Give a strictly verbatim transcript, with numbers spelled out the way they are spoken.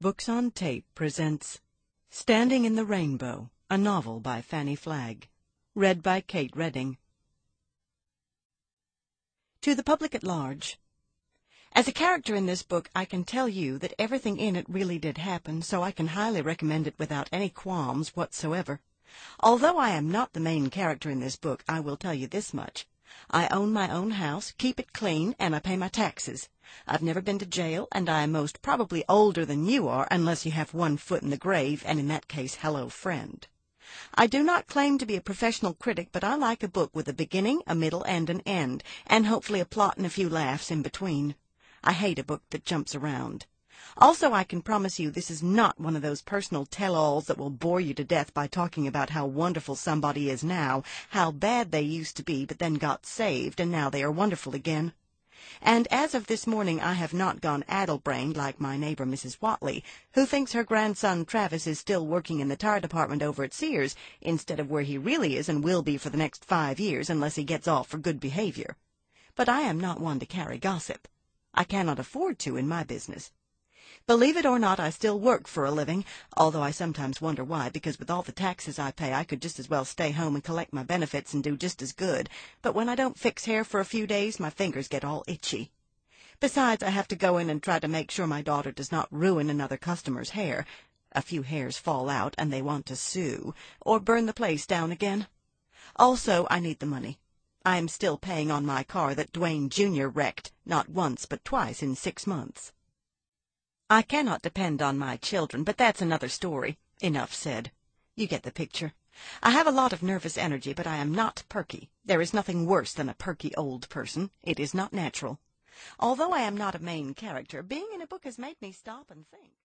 Books on Tape presents Standing in the Rainbow, a novel by Fanny Flagg, read by Kate Redding. To the public at large. As a character in this book, I can tell you that everything in it really did happen, so I can highly recommend it without any qualms whatsoever. Although I am not the main character in this book, I will tell you this much. I own my own house, keep it clean, and I pay my taxes. I've never been to jail, and I am most probably older than you are, unless you have one foot in the grave, and in that case, hello, friend. I do not claim to be a professional critic, but I like a book with a beginning, a middle, and an end, and hopefully a plot and a few laughs in between. I hate a book that jumps around. Also, I can promise you this is not one of those personal tell-alls that will bore you to death by talking about how wonderful somebody is now, how bad they used to be but then got saved, and now they are wonderful again. And as of this morning I have not gone addle-brained like my neighbor Missus Watley, who thinks her grandson Travis is still working in the tire department over at Sears, instead of where he really is and will be for the next five years unless he gets off for good behavior. But I am not one to carry gossip. I cannot afford to in my business. Believe it or not, I still work for a living, although I sometimes wonder why, because with all the taxes I pay, I could just as well stay home and collect my benefits and do just as good. But when I don't fix hair for a few days, my fingers get all itchy. Besides, I have to go in and try to make sure my daughter does not ruin another customer's hair. A few hairs fall out, and they want to sue, or burn the place down again. Also, I need the money. I am still paying on my car that Dwayne Junior wrecked, not once but twice in six months. I cannot depend on my children, but that's another story. Enough said. You get the picture. I have a lot of nervous energy, but I am not perky. There is nothing worse than a perky old person. It is not natural. Although I am not a main character, being in a book has made me stop and think.